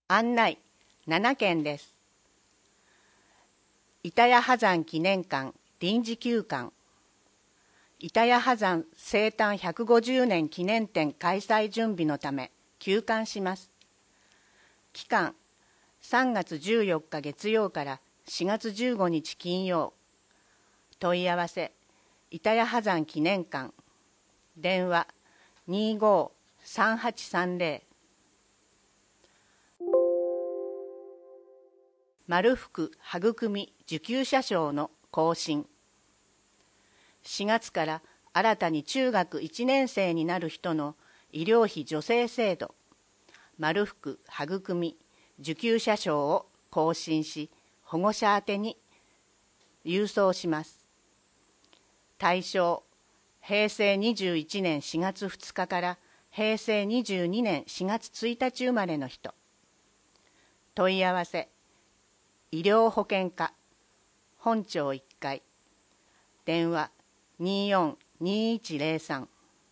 案内7件です。板谷波山記念館臨時休館、板谷波山生誕150年記念展開催準備のため休館します。期間3月14日月曜から4月15日金曜。問い合わせ板谷波山記念館、電話25-3830。丸福育み受給者証の更新。4月から新たに中学1年生になる人の医療費助成制度、丸福育み受給者証を更新し、保護者宛てに郵送します。対象、平成21年4月2日から平成22年4月1日生まれの人。問い合わせ、医療保険課本庁1階、電話24-2103。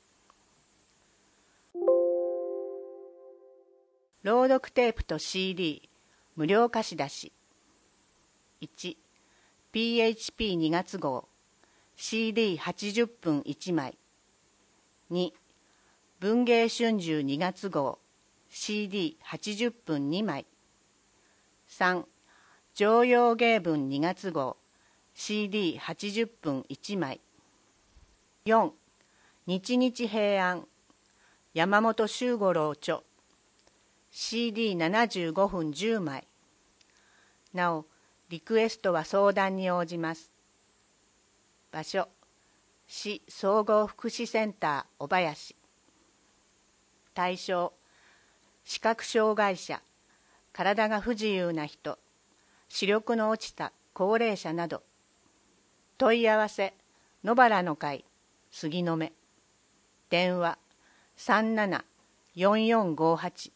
朗読テープと CD 無料貸し出し。1、PHP2 月号 CD80 分1枚。2、文藝春秋2月号 CD80 分2枚。3、常陽芸文2月号 CD80 分1枚。4、日日平安山本周五郎著 CD75 分10枚。なお、リクエストは相談に応じます。場所、市総合福祉センター小林。対象、視覚障害者、体が不自由な人、視力の落ちた高齢者など。問い合わせ、野原の会杉の目、電話37-4458。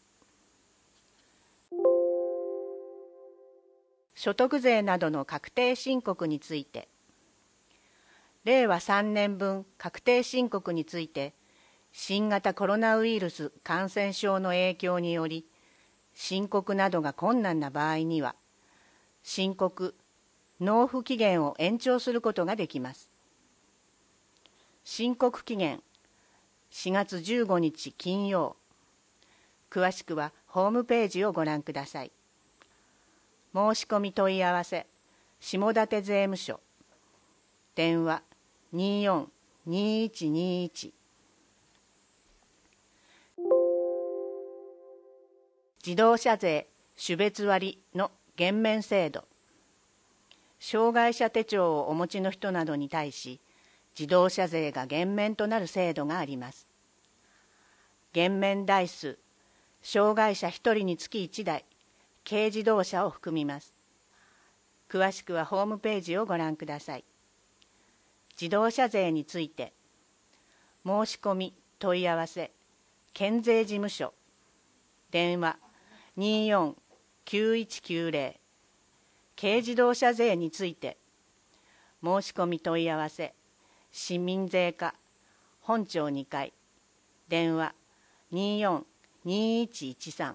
所得税などの確定申告について。令和3年分確定申告について、新型コロナウイルス感染症の影響により、申告などが困難な場合には、申告・納付期限を延長することができます。申告期限4月15日金曜。詳しくはホームページをご覧ください。申し込み問い合わせ、下館税務署、電話24-2121。自動車税種別割の減免制度。障害者手帳をお持ちの人などに対し、自動車税が減免となる制度があります。減免台数、障害者1人につき1台、軽自動車を含みます。詳しくはホームページをご覧ください。自動車税について、申し込み問い合わせ、県税事務所、電話24-9190。軽自動車税について、申し込み問い合わせ、市民税課本庁2階、電話24-2113。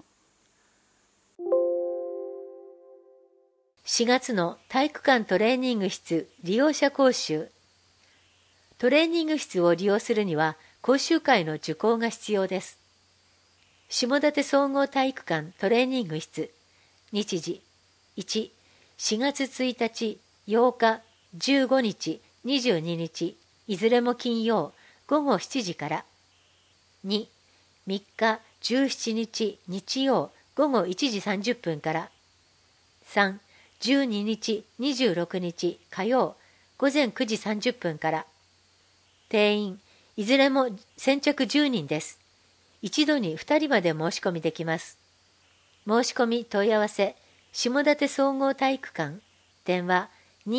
4月の体育館トレーニング室利用者講習。トレーニング室を利用するには講習会の受講が必要です。下館総合体育館トレーニング室、日時1、4月1日、8日、15日、22日、いずれも金曜午後7時から。2、3日、17日、日曜午後1時30分から。3、12日、26日、火曜午前9時30分から。定員、いずれも先着10人です。一度に2人まで申し込みできます。申し込み問い合わせ、下館総合体育館、電話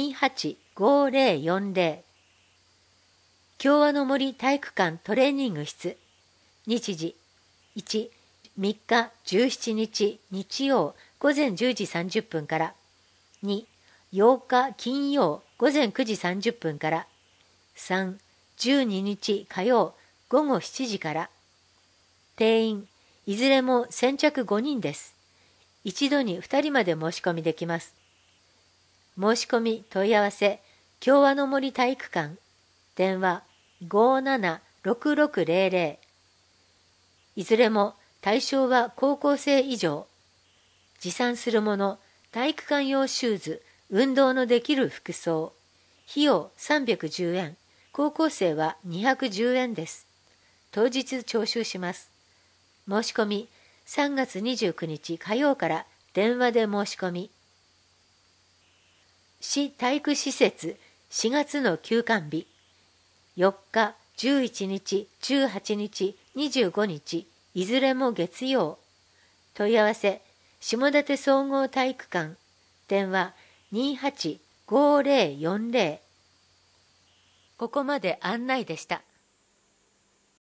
285040。共和の森体育館トレーニング室、日時1、3日17日日曜午前10時30分から。2、8日金曜午前9時30分から。3、12日火曜午後7時から。定員、いずれも先着5人です。 一度に2人まで申し込みできます。申し込み問い合わせ、共和の森体育館、電話576600。いずれも対象は高校生以上。持参するもの、体育館用シューズ、運動のできる服装。費用310円、高校生は210円です。当日徴収します。申し込み、3月29日火曜から電話で申し込み。市体育施設4月の休館日、4日、11日、18日、25日、いずれも月曜。問い合わせ、下館総合体育館、電話285040。ここまで案内でした。